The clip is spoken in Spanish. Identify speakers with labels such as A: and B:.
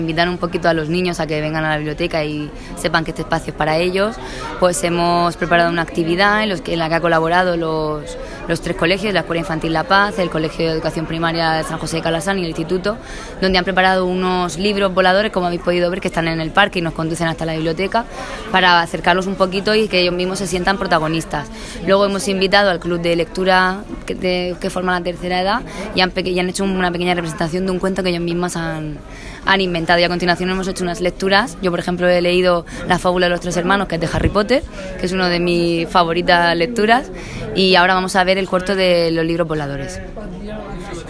A: Invitar un poquito a los niños a que vengan a la biblioteca y sepan que este espacio es para ellos. Pues hemos preparado una actividad en la que ha colaborado los 3 colegios, la Escuela Infantil La Paz, el Colegio de Educación Primaria de San José de Calasán y el Instituto, donde han preparado unos libros voladores, como habéis podido ver, que están en el parque y nos conducen hasta la biblioteca, para acercarlos un poquito y que ellos mismos se sientan protagonistas. Luego hemos invitado al club de lectura que forma la tercera edad y han hecho una pequeña representación de un cuento que ellos mismos han inventado, y a continuación hemos hecho unas lecturas. Yo, por ejemplo, he leído La fábula de los 3 hermanos, que es de Harry Potter, que es una de mis favoritas lecturas, y ahora vamos a ver el corto de los libros voladores.